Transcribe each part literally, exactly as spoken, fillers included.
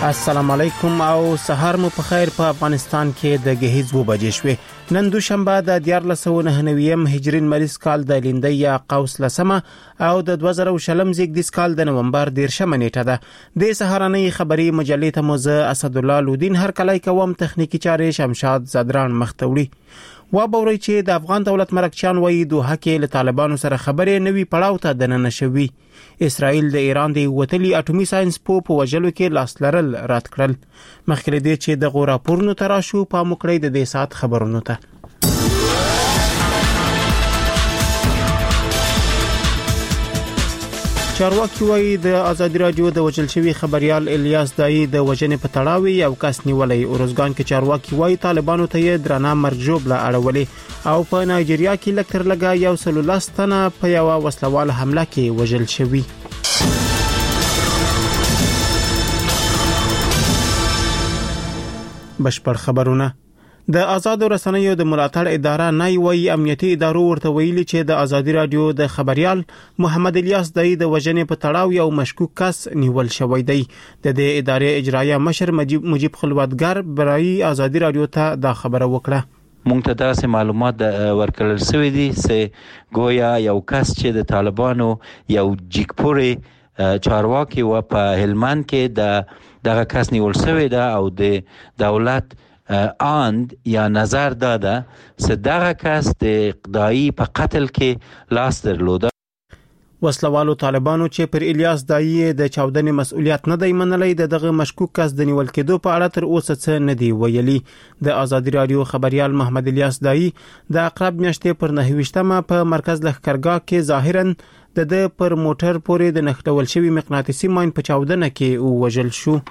السلام علیکم او سهار مو په خیر. په افغانستان کې د گهیز و بجې شوې. نن دوشنبه د دیار لسو نه نویم هجرین مریض کال د لیندۍ یا قوس لسمه او د دوه زره شلم زیږدیز کال د نومبر دیرشمه نیټه ده. د سهارنۍ خبري مجلې ته موزه اسدالله لودین هر کله کوم تخنیکی چارې شمشاد زدران مختوړي. و بوري چې د افغان دولت مرکچان وایي دوه کې له طالبانو سره خبرې نوي پړاو ته دننه شوي. اسرائیل د ایران د وتلی اټومي ساينس په وجلو کې لاس لرل رات کړل. مخکې دې چې د غورا پورنو تراشو په مکړې د دې سات خبرونو ته چارواکي وایي د ازادي رادیو د وجل شوی خبريال الیاس دای د وجنې په تړاو یو کس نیولې. اورزګان کې چارواکي وایي طالبانو ته یې درانه مرګ جوړه اړولې او په نایجیریا کې لکتر لګا یو سلولستنه په یو وسلوال حمله کې وجل شوی. بشپړ خبرونه. د آزاد رسنیو د ملاتړ اداره نای وی امنیتي ادارو ورته ویلي چې د ازادي رادیو د خبريال محمد الیاس دای د وجنې په تړاو یو مشکوک کس نیول شوی دی. د دې ادارې اجرایه مشر مجيب مجيب خلوتګر برای ازادي رادیو ته دا خبره وکړه. مونږ ته داسې معلومات ورکړل شوی دي چې گویا یو کس چې د طالبانو یو جګپوري چارواکي و په هلمند کې د دغه کس نیول شوی ده او د دولت آند یا نظر داده چې دغه کس د اقدایی په قتل کې لاس درلوده. وسلوالو طالبانو چې پر الیاس دای د چاودنې مسؤلیت نه دی منلی د دغه مشکوک کس د نیول کېدو په اړه تر اوسه څه نه دی ویلي. د ازادي رادیو خبريال محمد الیاس دای د اقرب میاشتې پر نهویشتمه په مرکز لښکرګاه کې ظاهرا د د پر موټر پورې د نښلول شوی مقناطیسي ماین په چاودنه کې وژل شو.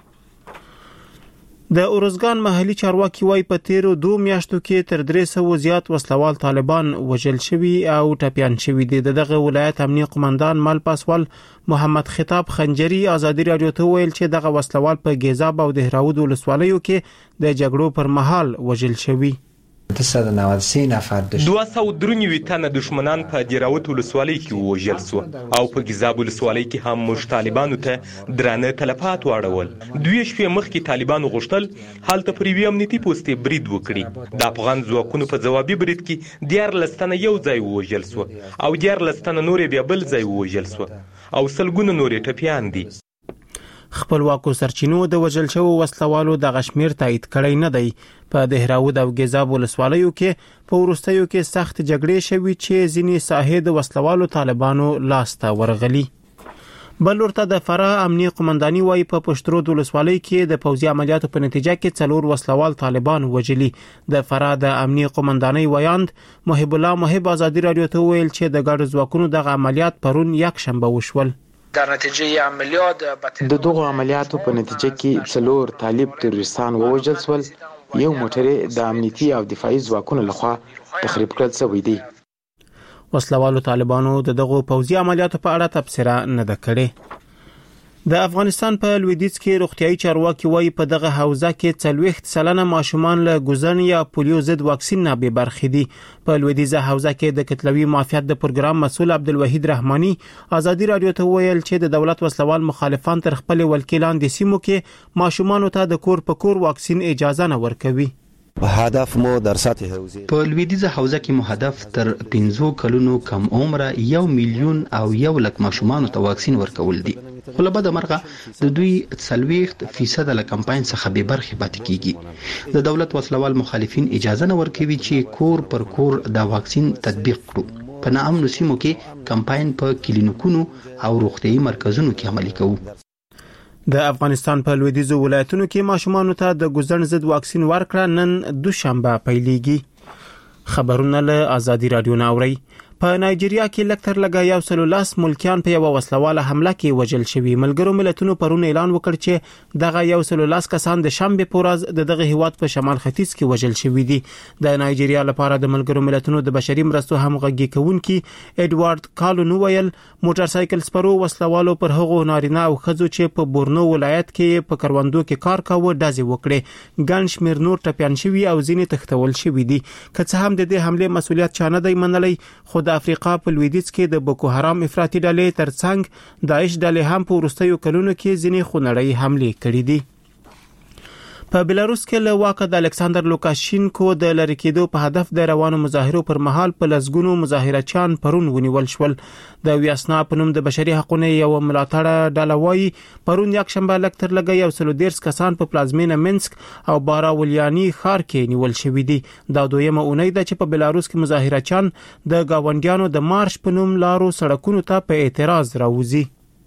د اورزګان محلي چارواکي وای په تیرو دوه میاشتو کې تر درې سوه زیات وسلوال طالبان وژل شوي او ټپيان شوي دي. دغه ولایت امنیه قومندان مال پاسوال محمد خطاب خنجری ازادي رادیو ته ویل چې دغه وسلوال په ګیزاب او دهراود ولسوالیو کې د جګړو پر مهال وژل شوي. دوه سوه درې نوي تنه دشمنان په دیراوت ولسوالۍ کې وژل شو او په ګیزاب ولسوالۍ کې هم موږ طالبانو ته درانه تلفات واړول. دوی شپې مخکې طالبانو غوښتل هلته پر یوې امنیتي پوستې برید وکړي. د افغان ځواکونو په ځوابي برید کې دیارلس تنه یو ځای وژل شو او دیارلس تنه نورې بیا بل ځای وژل شو او سلګونه نورې ټپیان دي. خپلواکو سرچینو د وژل شوو وسلوالو د غشمیر تایید کړی نه دی. په دهراود او ګیزاب ولسوالیو کې په ورستیو کې سخت جګړې شوي چې ځینې ساحې د وسلوالو طالبانو لاس ته ورغلي. بل ورته د فراه امنیه قومنداني وایي په پشترود ولسوالۍ کې د پوځي عملیاتو په نتیجه کې څلور وسلوال طالبان وژلي. د فراه د امنیه قومنداني ویاند محب الله محب ازادي رادیو ته ویل چې د ګډو ځواکونو دغه عملیات پرون یک شنبه وشول. در نتیجه عملیات د دغه عملیاتو په نتیجه کې څلور طالب تروریستان ووژل شول. یو موټر د امنیتي او دفاعي ځواکونو لخوا تخریب کړل شوی دی. وسلوالو طالبانو د دغه پوځي عملیاتو په اړه تبصره نه ده کړې. د افغانستان په لویدیځ کې روغتيایي چارواکي وایي په دغه حوزه کې څلوېښت سلنه ماشومان له ګوزن یا پولیو ضد واکسین نه بې برخې دي. په لویدیځه حوزه کې د کتلوي معافیت د پروګرام مسؤل عبدالوحید رحماني ازادي رادیو ته ویل چې د دولت وسلوال مخالفان تر خپل ولکیلان د سیمو کې ماشومان ته د کور په کور واکسین اجازه نه ورکوي. هدف مو در سطح حوزه په لویدیځه حوزه کې مو هدف تر پنځو کلونو کم عمره یو میلیون او یو لک ماشومان ته واکسین ورکول دي. خو له بده مرغه د دوی څلوېښت فیصد له کمپاین څخه به برخې پاتې کیږي. د دولت وسلوال مخالفین اجازه نه ورکوي چې کور پر کور د واکسین تطبیق کړو. په ناامنو سیمو کې کمپاین په کلینیکونو او روغتيایي مرکزونو کې عملي کوو. د افغانستان په لویدیځو ولایتونو کې ماشومان ته د ګوزن ضد واکسین ورکړه نن دوشنبه پیلېږي. خبرونه له ازادي رادیو نه اوري. په نایجیریا کې لکتر لګا یو سلولاس ملکیان په یو وسلواله حمله کې وژل شوي. ملګرو ملتونو پرون اعلان وکړ چې دغه یو سلولاس کسان د شنبه په ورځ د دغه هیواد په شمال ختیځ کې وژل شوي دي. د نایجیریا لپاره د ملګرو ملتونو د بشري مرستو همغږي کوونکي اډوارد کالونو ویل موټر سایکل سپرو وسلوالو پر هغو نارینه او ښځو چې په بورنو ولایت کې په کروندو کې کار کاوه ډزې وکړې. ګڼ شمېر نور ټپیان شوي او ځینې تښتول شوي دي. که څه هم د دې حملې مسؤلیت چا نه دی منلی خو د افریقا په لویدیځ کې د بوکو حرام افراطي ډلې ترڅنګ داعش ډلې هم په وروستیو کلونو کې ځینې خونړۍ حملې کړې دي. په بلاروس کې له واکه د الکساندر لوکاشینکو د لری کېدو په هدف د روانو مظاهرو پر مهال په لسګونو مظاهرچیان پرون ونیول شول. د ویاسنا په نوم د بشري حقوقو یو ملاتړ ډله وایي پرون یک شنبه لکتر لګي یو سل ودیرش کسان په پلازمینه منسک او باراولیانی ښار کې نیول شوي دي. دا دویمه اونۍ ده چې په بلاروس کې مظاهرچیان د گاونډیانو د مارش په نوم لارو سړکونو ته په اعتراض راوځي.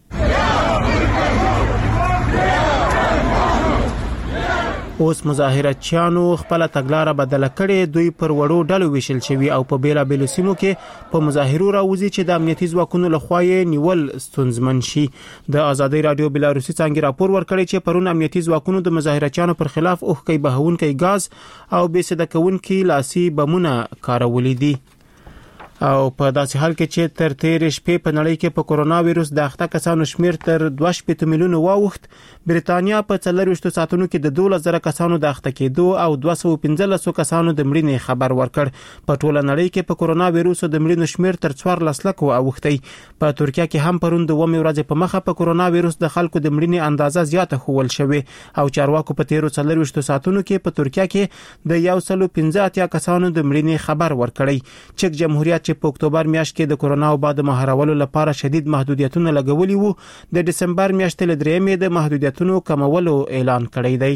اوس مظاهرچیانو خپل تګلارې بدله کړې، دوی پر وړو ډلو ویشل شوي او په بیلا بیلو سیمو کې په مظاهرو راوځي چې د امنیتي ځواکونو لخوا یې نیول ستونزمن شي. د ازادي رادیو بلاروسي څنګه راپور ورکړی چې پرون امنیتي ځواکونو د مظاهرچیانو پر خلاف اوخکۍ بهونکي غاز او بېسده کوونکي لاسي بمونه کارولې دي. او په داسې حال کې چې تر تیرې شپې په نړۍ کې په کورونا وایرس د اخته کسانو شمیر تر دوه شپېته میلیونه واوښت، بریتانیا په څلورویشت ساعتونو کې د دولس زره کسانو د اخته کېدو او دوه سوه پنځلس کسانو د مړینې خبر ورکړ. په ټوله نړۍ کې په کورونا وایرس د مړینو شمیر تر څوارلس لکو اوښتی. په ترکیه کې هم پرون د اوومې ورځې په مخه په کورونا وایرس د خلکو د مړینې اندازه زیاته ښوول شوې او چارواکو په تیرو څلورویشت ساعتونو کې په ترکیه کې د یو سل پنځه اتیا کسانو د مړینې خبر ورکړی. چک جمهوریت چې په اکتوبر میاشت کې د کورونا وبا د مهارولو لپاره شدید محدودیتونه لګولي وو، د دسمبر میاشتې له درېیمې د محدودیتونو کمولو اعلان کړی دی.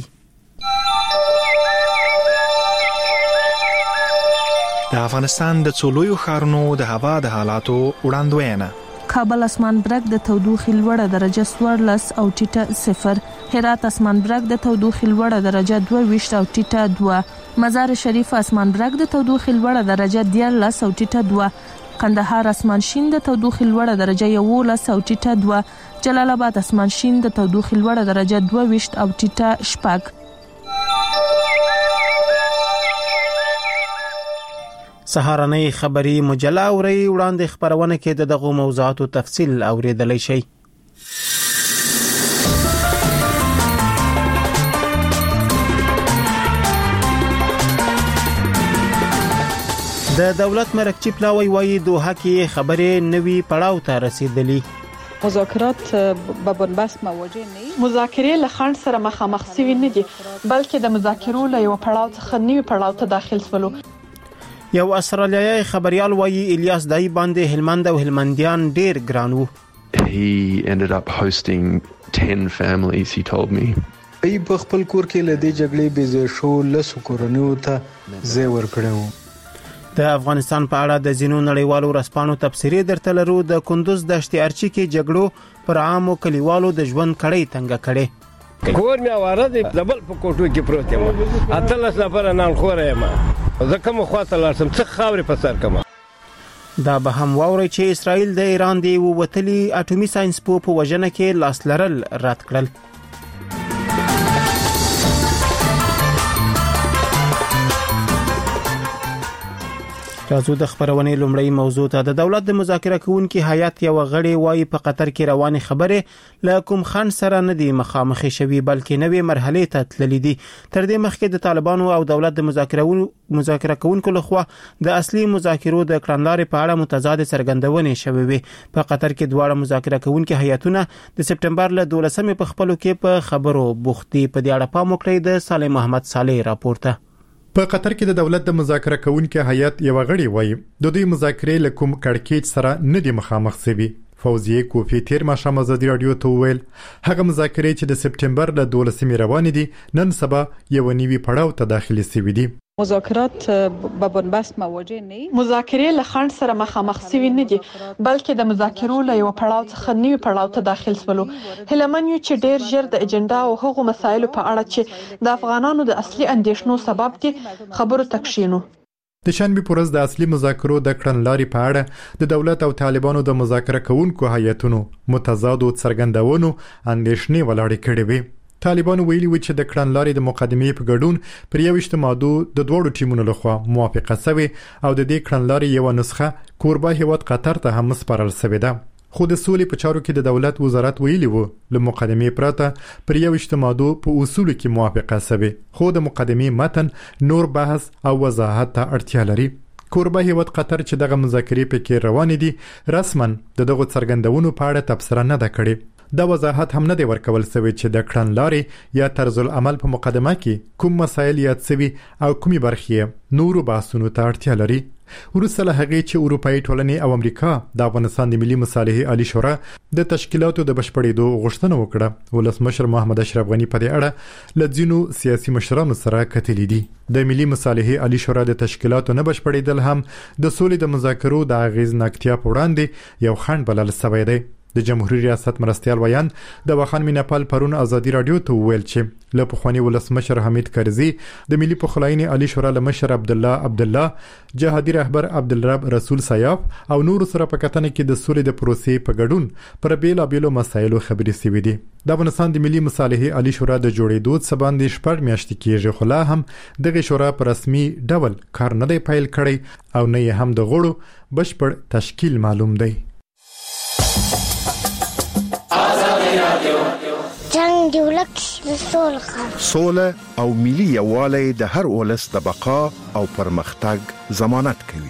د افغانستان د څولویو ښارونو د هوا د حالاتو وړاندوینه. کابل اسمان برګ د تودوخې لوړه درجه څوارلس او ټیټه صفر، هرات اسمان برګ د تودوخې لوړه درجه دوه ویشت او ټیټه دوه، مزار شریف اسمان برګ د تودوخې لوړه درجه دیارلس او ټیټه دوه، کندهار اسمان شین د تودوخې لوړه درجه یوولس او ټیټه دوه، جلال آباد اسمان شین د تودوخې لوړه درجه دوه ویشت او ټیټه شپږ. سهارنۍ خبری مجله اوري وړاندې خبرونه کې د دغه موضوعاتو تفصیل اوریدلای شي. د دولت مرکچی پلاوی وایي دوحه کې خبرې نوي پړاو ته رسیدلي. مذاکرات به بنبست مواجه نه، مذاکرې له خنډ سره مخامخ شوي نه دي، بلکې د مذاکرو له یو پړاو څخه نوي پړاو ته داخل شولو. یو استرالیایي خبريال وایي الیاس دای باندې هلمند او هلمندیان ډیر ګران وو. He ended up hosting ten families, he told me. ای په خپل کور کې له دې جګړې بيځ شو لسو کورنیو ته زی ور کړو. د افغانستان په اړه د زینو نړیوالو رسپانو تفسیری درته لرو. د کندوز دشت ارچی کې جګړو پر عامو کلیوالو د ژوند کړي تنګ کړي. کور مې واره دی دبل په کوټو کې پروت یم، اتلس نفر نن خور یم، زکه مو خواته لارسم څه خاورې په سر کما. دا به هم واوري چې اسرائیل د ایران دی ووتلی اټومي ساينس په وژنه کې لاس لرل رد کړل. راځو د خبرونې لومړی موضوع ته. د دولت د مذاکره کوونکي هیئت یو غړي وایي په قطر کې رواني خبرې له کوم خنډ سره نه دي مخامخ شوي، بلکې نوې مرحله ته تللي دي. تر دې مخکې د طالبانو او دولت د مذاکره مذاکره کوونکو لخوا د اصلي مذاکرو د کړنلارې په اړه متضاد څرګندونې شوې وي. په قطر کې دواړه مذاکره کوونکي هیئتونه د سپټمبر له دولسمې په خپلو کې په خبرو بوختي. په دې اړه پام وکړئ د صالح محمد صالح راپورته. په قطر کې د دولت د مذاکره کوونکي هیئت یو غړي وایي د دوی مذاکرې له کوم کړکېچ سره نه دي مخامخ شوي. فوزیه کوفی تیر ماښام ازادي رادیو ته وویل هغه مذاکرې چې د سپټمبر له دولسمې روانې دي نن سبا یو نوي پړاو ته داخلي شوي دي. مذاکرات به بنبست مواجه نه، مذاکرې له خنډ سره مخامخ شوي نه دي، بلکې د مذاکرو له یو پړاو څخه نوي پړاو ته داخل شولو. هیلمن یو چې ډیر ژر د اجنډا او هغو مسایلو په اړه چې د افغانانو د اصلي اندیشنو سبب دي خبرو تکشینو. د شنبه پورز د اصلي مذاکرو د کړنلارې په اړه د دولت او طالبانو د مذاکره کوونکو هیئتونو متضاد څرګندونو اندیشنې ولاړې کړې وي. طالبانو ویلي و چې د کړنلارې د مقدمې په ګډون پر یوشت ماده د دوړو ټیمونو لخوا موافقه شوه او د دې کړنلارې یو نسخه کوربه هیواد قطر ته هم سپارل شوې ده. خو د سولې په چارو کې د دولت وزارت ویلي و له مقدمې پرته پر یوشت ماده په اصول کې موافقه شوه، خو د مقدمې متن نور بحث او وضاحت ته اړتیا لري. کوربه هیواد قطر چې دغه مذاکرې په کې روان دي رسماً د دغه څرګندونو په اړه تبصره نه ده کړې. دا وضاحت هم نه دی ورکول شوی چې د کړنلارې یا طرز العمل په مقدمه کې کوم مسایل یاد شوي او کومې برخې نورو بحثونو ته اړتیا لري. وروسته له هغې چې اروپایي ټولنې او امریکا د افغانستان د ملي مصالحې عالي شورا د تشکیلاتو د بشپړېدو غوښتنه وکړه، ولسمشر محمد اشرف غني په دې اړه له ځینو سیاسي مشرانو سره کتلي دي. د ملي مصالحې عالي شورا د تشکیلاتو نه بشپړېدل هم د سولې د مذاکرو د اغېزناکتیا په وړاندې یو خنډ بلل شوی دی. د جمهوریت ریاست مرستیال ویان د وخان میناپال پرون ازادي رادیو ته ویل چې له پخوانی ولسمشر حمید کرزي د ملي پخلاینې عالي شورا له مشر عبد الله عبد الله جهادي رهبر عبدالرب رسول سیاف او نور سره په کتنه کې د سولې د پروسې په ګډون پر بیلابېلو مسایلو خبرې شوې دي. د افغانستان د ملي مصالحې عالي شورا د جوړېدو څه باندې شپږ میاشتې کېږي، خو لا هم دغه شورا په رسمي ډول کار نه دی پیل کړی او نه یې هم د غړو بشپړ تشکیل معلوم دی. جنگ دی ولک د سولې سوله او ملي یووالی د هر ولس د بقا او پرمختګ ضمانت کوي.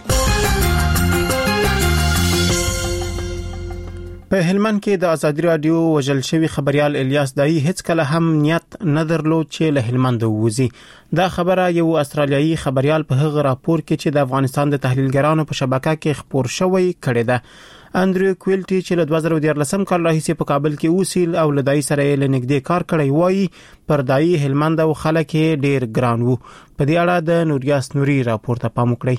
په هلمند کې د ازادي رادیو وژل شوی خبريال الیاس دای هیڅ کله هم نیت نه درلود چې له هلمند ووزي. دا خبره یو استرالیایي خبريال په هغه راپور کې چې د افغانستان د تحلیلګرانو په شبکه کې خبر شوی کړی ده. اندریو کویلټي چې له دوه زره دیارلسم کال راهیسې په کابل کې اوسېل او له دای سره یې لنګدې کار کړی وایي پر دای هلمند او خلک ډیر ګران وو. په دې اړه د نوریاس نوري راپور ته پام وکړئ.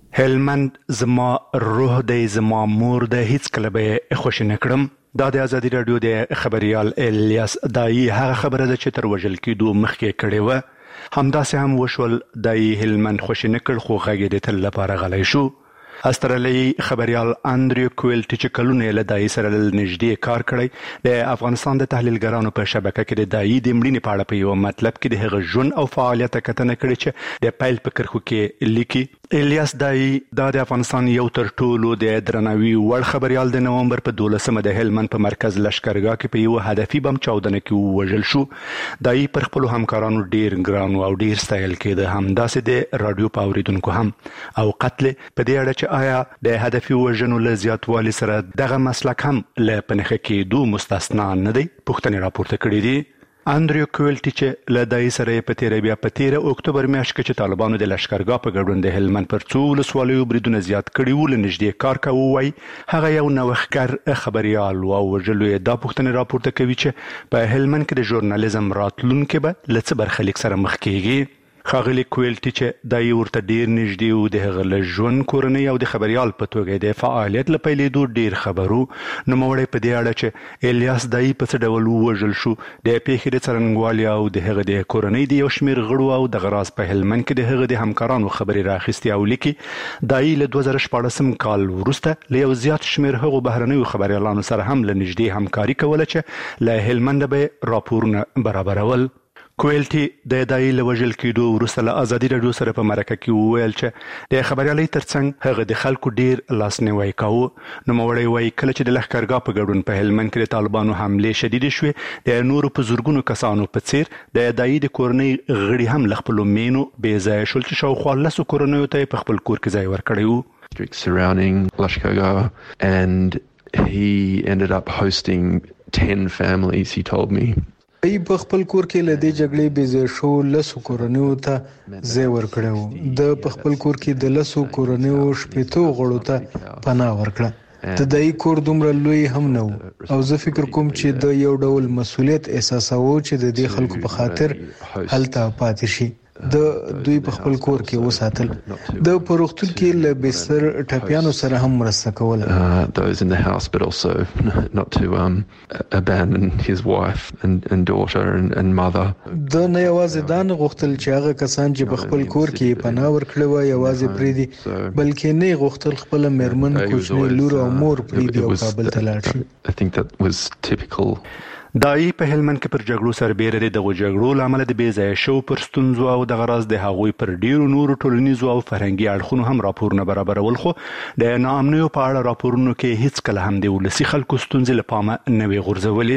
هلمند زما روح دی، زما مور دی، هیڅ کله به خوش نه کړم. دا د ازادي رادیو د خبريال الیاس دای هغه خبره ده چې تر وژل کېدو مخکې کړې و. همداسې هم وشول. دای هلمند خوش نه کړ خو غږ د تل لپاره غلی شو. استرالیایي خبريال اندریو کویلټي چې کلونه له دای سره نږدې کار کړی د افغانستان د تحلیلګرانو په شبکه کې د دای د مړینې په اړه په یو مطلب کې د هغه ژوند او فعالیت کتنه کړې چې د پایل په کرخو کې لیکي. الیاس دای د افغانستان یو تر ټولو د درناوي وړ خبريال د نومبر په دولسمه د هلمند په مرکز لشکرګاه کې په یو هدفي بم چاودنه کې وژل شو. دای پر خپل همکارانو ډیر ګران او ډیر ستایل کېده، همداسې د رادیو پاوریدونکو هم. او قتل په دې اړه چې آیا د هدفي وژنو له زیاتوالي سره دغه مسلک هم له پنهخه کېدو مستثنا نه دی، پوښتنې راپورته کړې دي. اندریو کویلټي چې له دای سره په تیره بیا په تیره اکتوبر میاشت کې چې طالبانو د لشکرګاه په ګډون د هلمند پر څو ولسوالیو بریدونه زیات کړي وو له نږدې کار کوي وایي هغه یو نوښتګر خبريال او وژلو یې دا پوښتنې راپورته کوي چې په هلمند کې د ژورنالیزم راتلونکي به له څه برخلیک سره مخ کیږي. خاغلی کویلټي چې دای ورته ډیر نږدې و د هغه له ژوند کورنۍ او د خبريال په توګه د فعالیت له پیلېدو ډیر خبرو. نوموړی په دې اړه چې الیاس دای په څه ډول وژل شو د پیښې د څرنګوالي او د هغه د کورنۍ د یو شمیر غړو او د غراز په هلمند کې د هغه د همکارانو خبري راخستي او لیکي. دای له دوه زره شپاړسم کال وروسته له یو زیات شمیر هغو بهرنیو خبريالانو سره هم له نږدې همکاري کوله چې له هلمند به راپورونه برابرول. کویلټي د دای له وژل کېدو وروسته له ازادي رادیو سره په مرکه کې وویل چې د خبريالۍ ترڅنګ هغه د خلکو ډیر لاسنیوي کاوه. نوموړی وایي کله چې د لښکرګاه په ګډون په هلمند کې د طالبانو حملې شدیدې شوې د نورو په زورګونو کسانو په څیر د دای د کورنۍ غړي هم له خپلو مینو بې ځایه شول چې شاوخوا لسو کورنیو ته په خپل کور کې ځای ورکړی و. Surrounding Lashkargah, and he ended up hosting ten families, he told me. ای په خپل کور کې له دې جګړې بې شو لسو کورنیو ته ځای ورکړو. د په خپل کور کې د لسو کورنیو شپېتو غړو ته پناه ورکړه. د دای کور دومره لوی هم نه و او زه فکر کوم چې د یو ډول مسؤلیت احساساوه چې د دې خلکو په خاطر هلته پاتې شي. د دوی په خپل کور کې وساتل. د پروختون کې له بستر ټپیانو سره هم مرسته کوله. those in the house but also not to um abandon his wife and and daughter and and mother. د نه یوازې دا نه غوښتل چې هغه کسان چې په خپل کور کې پناه ورکړي وای یوازې پریدي، بلکې نه غوښتل خپل میرمن، کوچنی لور او مور پریدي او کابل ته لاړ شي. I think that was typical. دای په هلمند کې پر جګړو سربېره د دغو جګړو له امله د بې ځایه شو پر ستونزو او د غراض د هغوی پر ډیرو نورو ټولنیزو او فرهنګي اړخونو هم راپورونه برابرول، خو د ناامنیو په اړه راپورونو کې هیڅ کله هم د ولسي خلکو ستونزې له پامه نه وي غورځولې.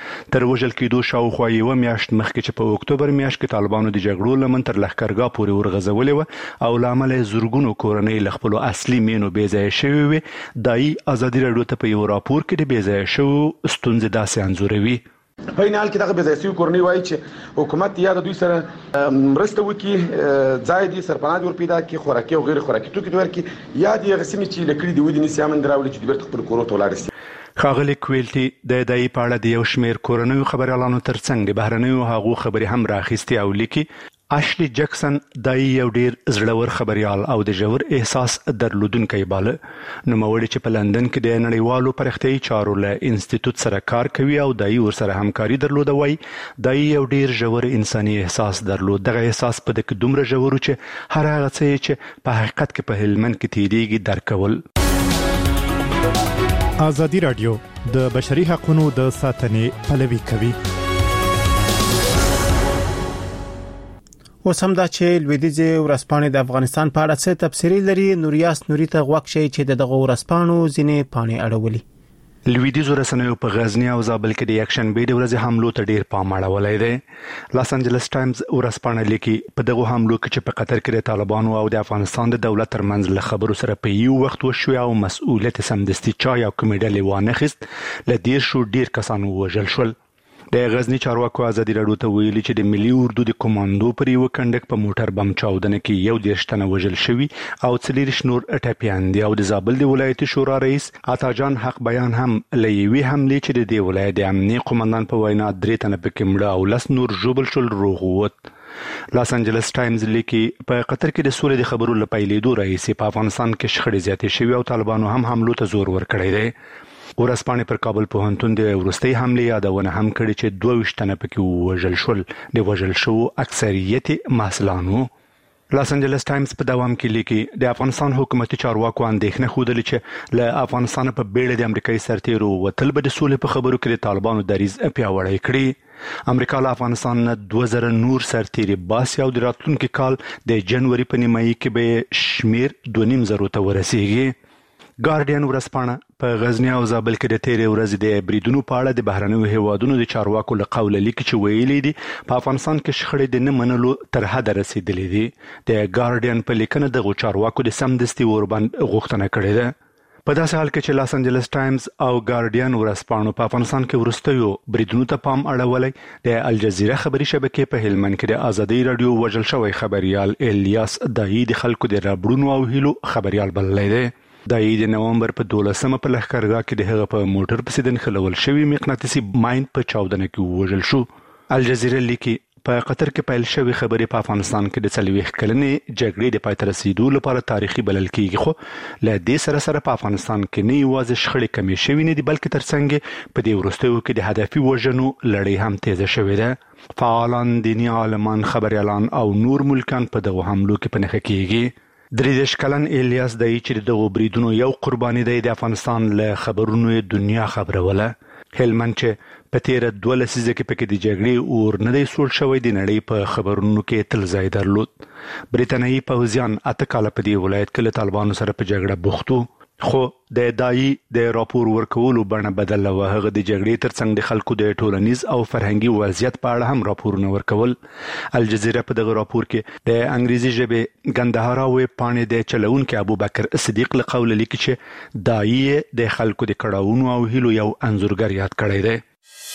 تر وژل کېدو شاوخوا یوه میاشت مخکې چې په اکتوبر میاشت کې طالبانو د جګړو لمن تر لښکرګاه پورې ورغځولې وه او له امله یې زرګونو کورنۍ له خپلو اصلي مینو بېځایه شوې وې. دایي ازادي راډیو ته په یو راپور کې د بېځایه شوو ستونزې داسې انځوروي. په این حال کې دغه بې ځایه شوي کورنۍ وایي چې حکومت یا د دوی سره مرسته وکړي، ځای دې سرپناه دې ور پیدا کړي، خوراکي او غیر خوراکي توکي دې ورکړي، یا دې هغه سیمې چې لکړي دې ودې نیسي امن راوړي چې دوی بیرته خپل کورو ته ولاړ شي. ښاغلي کویلټي د دایي په اړه د یو شمېر کورنیو خبریالانو ترڅنګ د بهرنیو هغو خبرې هم راخیستې او لیکي اشلی جکسن دایي یو ډیر زړور خبريال او د ژور احساس درلودونکی باله. نوموړی چې په لندن کې د نړیوالو پرختیايي چارو له انسټیټوټ سره کار کوي او دایي ورسره همکاري درلوده وای دایي یو ډیر ژور انساني احساس درلود. دغه احساس په دغه دومره ژور چې هر هغه څه چې په حقیقت کې په هلمند کې تیریږي درکول. ازادي راډیو د بشري حقوقو د ساتنې پلوي کوي. اوس هم دا چې لویدیځ ورځپاڼې د افغانستان په اړه څه تبصرې لري. نوریاس نوري ته غوښ شي چې دغه ورځپاڼو ځینې پاڼې اړولې. لویدیځ رسنیو په غزنی او زابل کې د یکشن بې د ورځې حملو ته ډیر پام اړولای دی. لاس انجلس ټایمز ورځپاڼه لیکي په دغه حملو کې چې په قطر کې د طالبانو او د افغانستان د دولت ترمنځ له خبرو سره په یو وخت وشو او مسؤلیت سمدستي چا یا کومې ډلې وانه خست ل ډیر شو ډیر کسان وژل شول. د غزنی چارواکو ازادي راډیو ته ویلي چې د ملي اردو د کمانډو پر یو کندک په موټر بم چاودنه کې یو دیرش تنه وژل شوي او څلور نور ټپیان دي او د زابل د ولایتي شورا رئیس عطاجان حق بیان هم لوي حمله چې د دې ولایت د امنیتي قومندان په وینا درې تنه پکې مړه او لس نور ژوبل شول روغ ووت. لاس انجلس ټایمز لیکي په قطر کې د سولې د خبرو لپیلېدو رئیس په افغانستان کې شخړې زیاتې شوي او طالبانو هم حملو ته زور ورکړی دی. ورځپاڼې پر کابل پوهنتون د وروستۍ حملې یادونه هم کړې چې دوه ویشت تنه پکې وژل شول. د وژل شوو اکثریت محصلانو. لاس انجلس ټایمز په دوام کې لیکي د افغانستان حکومتي چارواکو اندېښنه ښودلې چې له افغانستان په بیړه د امریکایي سرتیرو وتل به د سولې په خبرو کې د طالبانو دریځ پیاوړی کړي. امریکا له افغانستان نه دوه زره نور سرتیري باسي او د راتلونکي کال د جنوري په نیمایي کې به شمیر دوه نیم زرو ته ورسیږي. ګارډین ورځپاڼه په غزنی او زابل کې د تیرې ورځې د بریدونو په اړه د بهرنیو هیوادونو د چارواکو له قوله لیکي چې ویلي دي په افغانستان کې شخړې د نه منلو تر حده رسیدلې دي. د ګارډین په لیکنه دغه چارواکو د سمدستي وربند غوښتنه کړې ده. په داسې حال کې چې لاس انجلس ټایمز او ګارډین ورځپاڼو په افغانستان کې وروستیو بریدونو ته پام اړولی د الجزیره خبري شبکې په هلمند کې د ازادي راډیو وژل شوی خبريال الیاس دایي د خلکو د ربړونو او هیلو خبريال بللی دی. دایي د نومبر په دولسمه په لښکرګاه کې د هغه په موټر پسې د نښلول شوي مقناطیسي ماین په چاودنه کې وژل شو. الجزیره لیکي په قطر کې پیل شوی خبرې په افغانستان کې د څلوېښت کلنې جګړې د پای ته رسیدو لپاره تاریخي بلل کیږي، خو له دې سره سره په افغانستان کې نه یوازې شخړې کمې شوې نه دي بلکې ترڅنګ په دې وروستیو کې د هدفي وژنو لړۍ هم تیزه شوې ده. فعالان، دیني عالمان، خبريالان او نور ملکان په دغه حملو کې په نښه کیږي. درې دېرش کلن الیاس دایي چې د دغو بریدونو یو قرباني دی د افغانستان له خبرونو دنیا خبروله. هلمند چې په تیره دوه لسیزه کې پکې د جګړې اور نه دی سوړ شوی د نړۍ په خبرونو کې تل ځای درلود. بریتانیایي پوځیان اته کاله په دې ولایت کې له طالبانو سره په جګړه بوخت وو، خو د دایي د راپور ورکولو بڼه بدله وه. هغه د جګړې ترڅنګ د خلکو د ټولنیز او فرهنګي وضعیت په اړه هم راپورونه ورکول. الجزیره په دغه راپور کې د انګریزي ژبې ګندهارا ویب پاڼې د چلونکي ابوبکر صدیق له قوله لیکي چې دایي د خلکو د کړاوونو او هیلو یو انځورګر یاد کړی دی.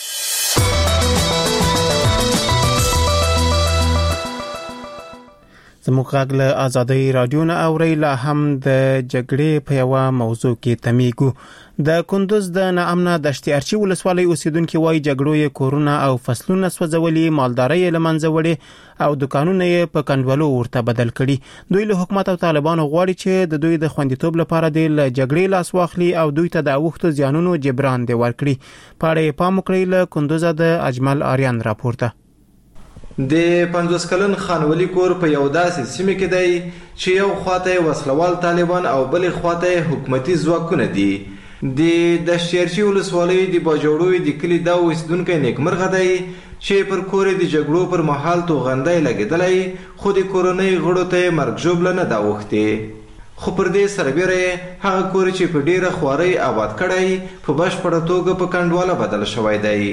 زموږ غږ له ازادي راډیو نه اوري. لا هم د جګړې په یوه موضوع کې تمیګو. د کندوز د ناامنه دشتي ارچي ولسوالۍ اوسیدونکو وايي جګړو یې کورونه او فصلونه سوځولي، مالداري یې له منځه وړي او دکانونه یې په کنډوالو ورته بدل کړي. دوی له حکومت او طالبانو غواړي چې د دوی د خوندیتوب لپاره د جګړې لاس واخلي او دوی ته د اوښتو زیانونو جبران دی ورکړي. په اړه یې پام وکړئ. له کندوزه د اجمل آریان راپورته. د پنځوس کلن خانولی کور په یو داسې سیمه کې دی چې یو خواته وسلوال طالبان او بل خواته حکومتي ځواکونه دي. د دشتیارچی ولسوالۍ د باجوړوي د کلی دا اوسیدونکی نیکمرغه دی چې پر کور د جګړو پر مهال توغندۍ لګېدلی، خو د کورنۍ غړو ته مرګ ژوبله نه ده اوښتې. خو پر دې سربیره هغه کور چې په ډیره خوارۍ آباد کړی په بشپړه توګه په کنډواله بدل شوی دی.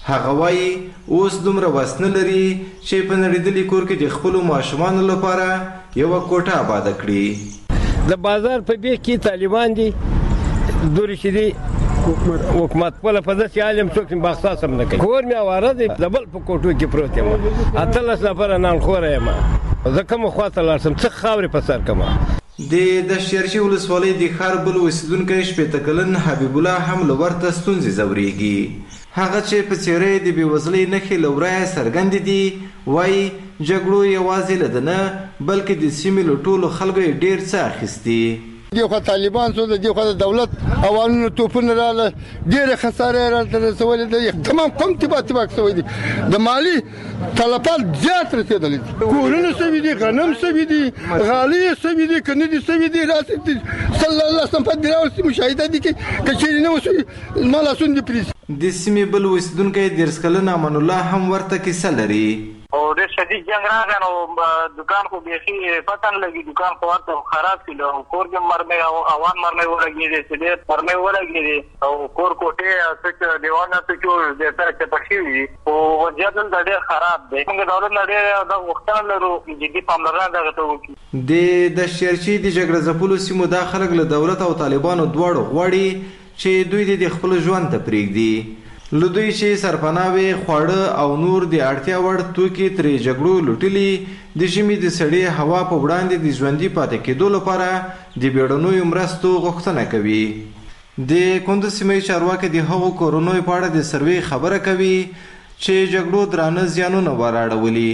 هغه وایي اوس دومره وس نه لري چې په نړېدلي کور کې د خپلو ماشومانو لپاره یوه کوټه آباده کړي. د بازار په بیخ کې طالبان دي دورې چې دي حکومت خپله په داسې حال یم څوک بخصاص هم نه کوي. کور مې اواره دی د بل په کوټو کې پروت یم، اتلس نفره نانخوره یم، زه کومه خواته لاړ شم څه خاورې په سر کړم. د دشتیارچي ولسوالۍ د ښار بل اوسېدونکی شپېته کلن حبیب الله هم له ورته ستونزې ځورېږي. هغه چې په څېره د بېوزلۍ نښې له ورایه څرګندې دي وایي جګړو یوازې له ده نه بلکې د سیمې له ټولو خلکو یې ډېر څه اخیستي. دی خو طالبان سو د دی خو د دولت اوانو توپونه رااله ډېرې خسارې راته رسولې دي، تمام قوم تبا تبا شوی دي، د مالی تلفات زیات رسېدلي دي، کورونه سوي دي، غنم سوي دي، غالۍ سوي دي، کنه دي سوي دي، راسي صلی الله سم په دراوسي مشاهده دي کې کچېري نه وسوي مال اسون دي پریس. د سیمې بل اوسېدونکی دیرش کلن امان الله هم ورته کیسه لري. او ډېر شدید جنګ راغی نو دکان خو بیخي پته نه لګي، دکان خو ورته خراب شي، کور کې مرمۍ او اوان مرمۍ ولګېدې چې ډېر مرمۍ ولګېدې او کور کوټې او څه دیوالونه څه چې د سره چپه شوي دي خو وضعیت دلته ډېر خراب دی. موږ دولت نه ډېر دغه غوښتنه لرو جدي پاملرنه دغه ته وکړي. د دشتیارچي د جګړه ځپلو سیمو دا خلک له دولت او طالبانو دواړو غواړي چې دوی د خپل ژوند ته پرېږدي. له دوی چې سرپناوې، خواړه او نور د اړتیا وړ توکي ترې جګړو لوټلي د ژمي د سړې هوا په وړاندې د ژوندي پاتې کېدو لپاره د بیړنیو مرستو غوښتنه کوي. د کندز سیمې چارواکي د هغو کورنیو په اړه د سروې خبره کوي چې جګړو درانه زیانونه وراړولي.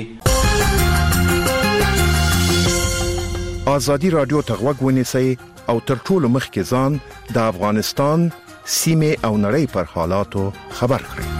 ازادي راډیو ته غوږ ونیسئ او تر ټولو مخکې ځان د افغانستان سیمه او نړۍ پر حالاتو خبر کړئ.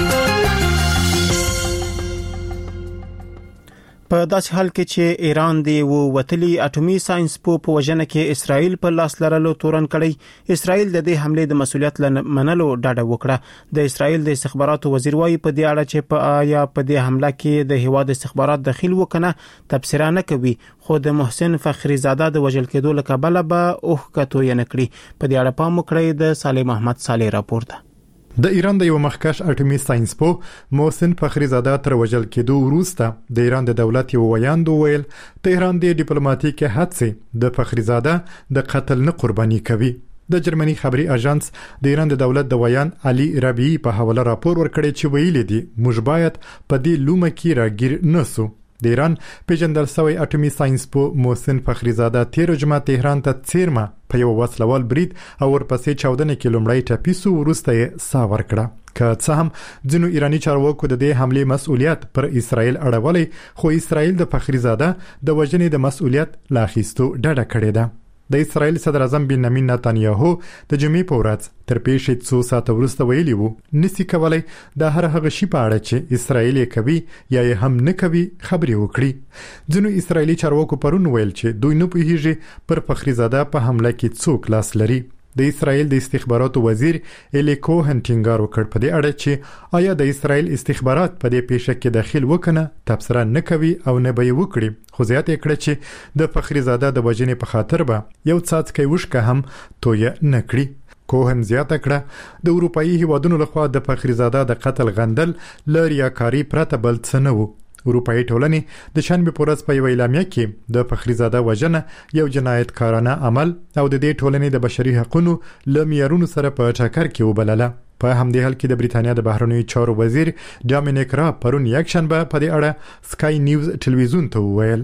په داسې حال کې چې ایران دی و وتلی اټومي ساينس په وژنه کې اسرائیل په لاس لرلو تورن کړی، اسرائیل د دې حمله د مسؤلیت منلو ډاډه وکړه. د اسرائیل د استخباراتو وزیر وايي په دې اړه چې په آیا په دې حمله کې د هواد استخبارات دخیل وکنه تبصره نه کوي، خو د محسن فخری زاده د وژل کېدو لکبله به اوه کتو یې نکړي. په دې اړه پام وکړئ د صالح محمد صالح راپور ده. د ایران د یو مخکښ اټومي ساينس پو محسن فخری زاده تر وژل کېدو وروسته د ایران د دولت یو ویاند ویل تهران د ډیپلوماټیک هڅې د فخری زاده د قتل نه قرباني کوي. د جرمني خبري اژانس د ایران د دولت د ویان علي ربيعي په حواله راپور ورکړی چې ویلي دي موږ باید په دې لومه کې راګیر نسو. د ایران پیژندل شوی اټومي ساينس پو محسن فخری زاده تیر جمعه تهران ته څیرمه په یو وسلوال برید او ورپسې چاودنه کې لومړی ټاپیسو وروسته یې سا ورکړه. که څه هم ځینو ایرانی چارواکو د دې حمله مسؤلیت پر اسرائیل اړولې، خو اسرائیل د فخری زاده د وژنې د مسؤلیت لا اخیستو ډډه کړې ده. د اسرائیل صدر اعظم بنیامین نتانیاهو د جمعې په ورځ تر پیښې څو ساعته وروسته ویلي وو نسی کولای د هر هغه شی په اړه چې اسرائیل کوي یا یې هم نه کوي خبرې وکړي. ځینو اسرائیلي چارواکو پرون ویل چې دوی نه پوهیږي پر فخری زاده په حمله کې څوک لاس لري. د اسرائیل د استخباراتو وزیر الی کوهن ټینګار وکړ په دې اړه چې آیا د اسرائیل استخبارات په دې پیښه کې داخل وکنه تبصره نه کوي او نه به یې وکړي، خو زیاته کړه چې د فخری زاده د وژنې په خاطر به یو څاڅکی وشکه هم توې نه کړي. کوهن زیاته کړه د اروپאי هیوادونو لخوا د فخری زاده د قتل غندل لریاکاری پرته بل څه نه وو. اروپאי ټولنې د شنبه په ورځ په یو اعلامیه کې د فخری زاده وژنه یو جنایتکارانه عمل او د دې ټولنې د بشري حقوقو له معیارونو سره په ټکر کې وبلله. په همدې حال کې د بریتانیا د بهرنیو چارو وزیر ډامینیک را پرون یک شنبه په دې اړه سکای نیوز ټلویزیون ته وویل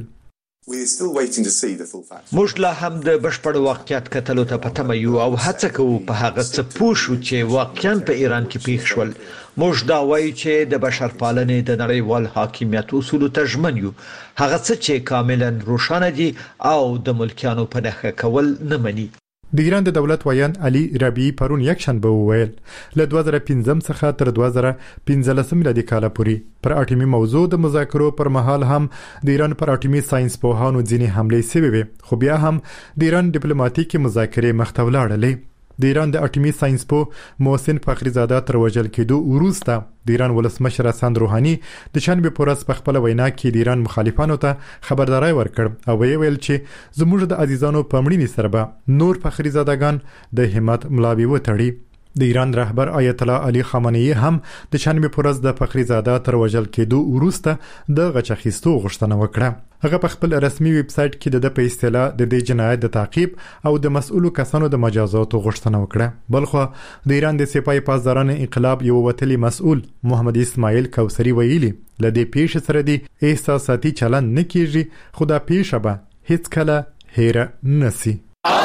موږ لا هم د بشپړ واقعیت کتلو ته پټه یو او هڅه کوو په هغه څه پوه شو چې واقعا په ایران کې پیښ شول. موږ دا وایو چې د بشرپالنې د نړیوال حاکمیت اصول ته ژمن یو، هغه څه چې کاملا روښانه دي او د ملکیانو په نښه کول نه مني. د ایران د دولت ویان علي ربيعي پرون یک شنبه وویل له دوه زره پنځم څخه تر دوه زره پنځلسم میلادي کال پورې پر اټومي موضوع د مذاکرو پر مهال هم د ایران پر اټومي ساينس پوهانو ځینې حملې شوې وي، خو بیا هم د ایران ډیپلوماټیکي مذاکرې مخ ته ولاړلې. د ایران د اټومي ساينس پو محسن فخری زاده تر وژل کېدو وروسته د ایران ولسمشر حسن روحاني د شنبه په ورځ په خپل وینا کې د ایران مخالفانو ته خبرداري ورکړ او ویل چې زموږ د عزیزانو په مړینې سره به نور فخری زادهګان د همت ملابي وتړي. د ایران رهبر آیت الله علي خامنه‌ای هم د چنبه پرز د فخریزاده تر وژل کېدو وروسته د غچخیستو غوښتنه وکړه. هغه په خپل رسمي ویب سټ کې د په اصطلاح د دې جنایت د تعقیب او د مسؤلو کسانو د مجازاتو غوښتنه وکړه. بلخو د ایران د سپاه پاسداران انقلاب یو وتلی مسؤل محمد اسماعیل کوثری ویلي لدې پیښې سره دی احساساتي چلند نه کیږي، خو دا پیښه به هیڅ کله هیر نسی.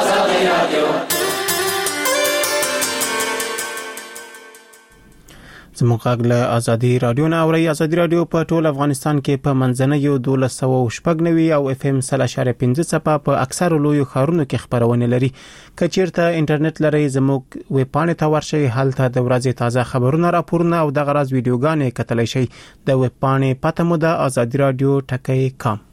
زموږ غږ له ازادي رادیو نه اوري. ازادي رادیو په ټول افغانستان کې په منځنۍ دولس سوه شپږ نوي او اف ام سل اشاریه پنځه څپه په اکثر لویو ښارونو کې خبرونه لري. که چیرته انټرنیټ لري زموږ ویب پاڼې ته ورشئ، هلته د ورځې تازه خبرونه، راپورونه او د غراز ویډیوګانې کتلای شئ. د ویب پاڼې پته مو د ازادي رادیو ټکی کام.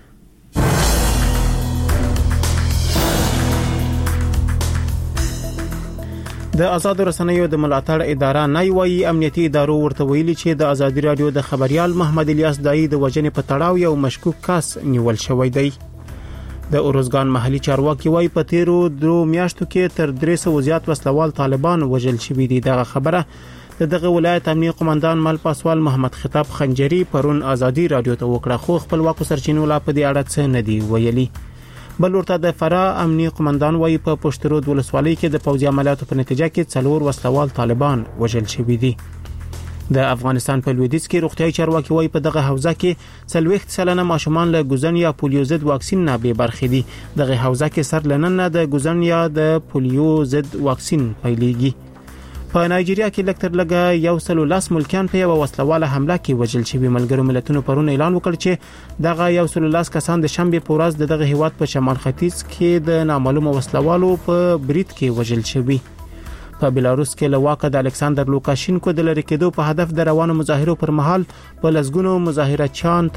د آزاد رسنیو د ملاتړ اداره نه وایي امنیتي ادارو ورته ویلي چې د ازادي رادیو د خبريال محمد الیاس دای د وژنې په تړاو یو مشکوک کس نیول شوی دی. د اورزګان محلي چارواکي وایي په تیرو درو میاشتو کې تر درې سوه زیات وسلوال طالبان وژل شوي دي. دغه خبره د دغه ولایت امنیه قومندان مل پاسوال محمد خطاب خنجری پرون ازادي رادیو ته وکړه، خو خپلواکو سرچینو لا په دې اړه څه نه دی ویلي. بل ورته د فراه امنیه قومندان وایي په پښترود ولسوالۍ کې د پوځي عملیاتو په نتیجه کې څلور وسلوال طالبان وژل شوي دي. د افغانستان په لویدیځ کې روغتیايي چارواکي وایي په دغه حوزه کې څلوېښت سلنه ماشومان له ګوزن یا پولیو ضد واکسین نه بې برخې دي. دغه حوزه کې سر لنن نه د ګوزن یا د پولیو ضد واکسین پیلېږي. په نایجیریا کې لکتر لګه یو سل لاس ملکیان په یو وسلواله حمله کې وژل شوي. ملګرو ملتونو پرون اعلان وکړ چې دغه یو سل لاس کسان د شنبه په ورځ دغه هیواد په شمال ختیځ کې د نامعلومه وسلوالو په برید کې وژل شوي. په بلاروس کې له واکه د الکساندر لوکاشینکو د لری کېدو په هدف د روانو مظاهرو پر مهال په لسګونو مظاهرچیان